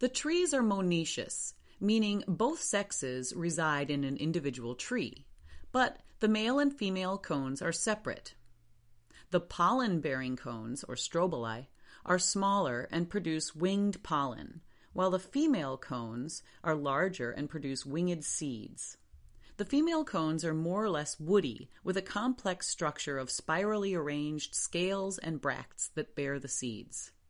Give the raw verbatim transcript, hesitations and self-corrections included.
The trees are monoecious, meaning both sexes reside in an individual tree, but the male and female cones are separate. The pollen-bearing cones, or strobili, are smaller and produce winged pollen, while the female cones are larger and produce winged seeds. The female cones are more or less woody, with a complex structure of spirally arranged scales and bracts that bear the seeds.